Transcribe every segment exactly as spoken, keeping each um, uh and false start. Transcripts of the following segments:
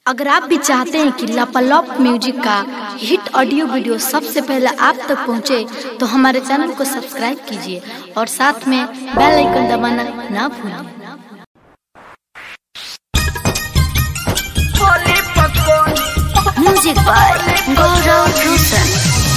अगर आप भी चाहते हैं कि लापालॉप म्यूजिक का हिट ऑडियो वीडियो सबसे पहले आप तक पहुंचे, तो हमारे चैनल को सब्सक्राइब कीजिए और साथ में बेल आइकन दबाना ना भूलें। Music by Gaurav Roshan.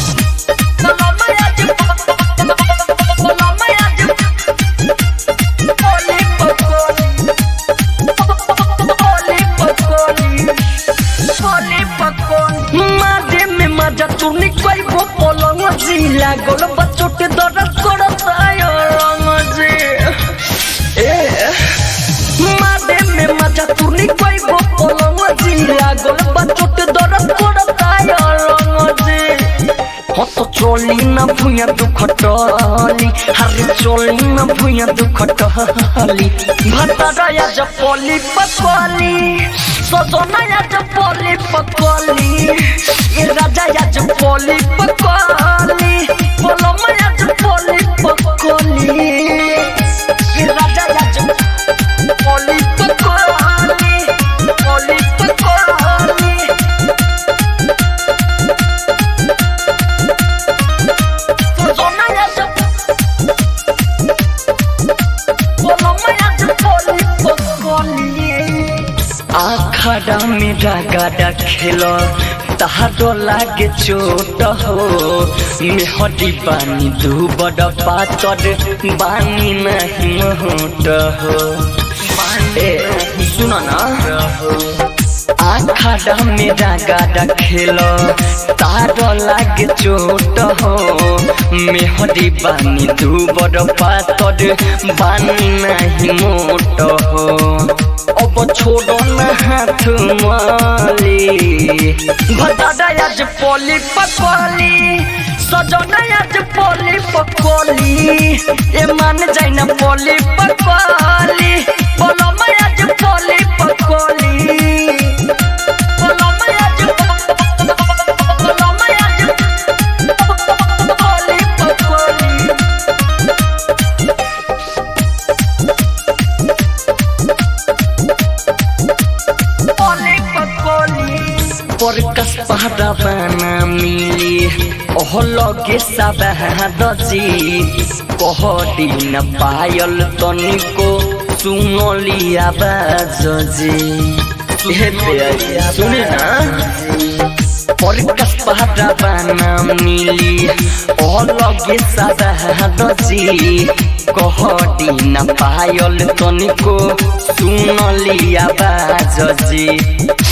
मारे में मजा तूने कोई वो पलंग जिला गोल बच्चों के दर्द करता है रंग जी ए मारे में मजा तूने कोई वो पलंग जिला गोल बच्चों के दर्द करता है रंग जी हो तो चोली ना भुया दुखटली हरे चोली ना भुया दुखटली भटरा या जपली पकली सजना या जपली पकली ये राजा या जपली पकली बोलम या जपली पकली ये राजा या जपली पकली पकली पकली सजना या जप बोलम या जपली पकली आखड़ा मेरा गाड़ा खेलो तहारो लागे चोट हो मेहदी बानी दू बड़ पातर बानी नहीं मोट हो ए सुनो ना आखड़ा मेरा गाड़ा खेलो तारो लागे चोट हो मेहदी बानी दू बड़ पातर बानी नहीं मोट हो अब छोड़ो न हाथ माली भटाडा आज पोली पकली सजना आज पोली पकली ये मान जाए न पोली पकली बोलम आज पोली पकली बोलम आज बोलम आज पोली पकली पर कस पहरा बना मिली ओह लगे सब दजी कह दिन पायल तनिको सुनली आवाज जी सुने ना पर कस पहरा बना मिली ओह लगे सब दजी कह दिन पायल तनिको सुनली आवाज जी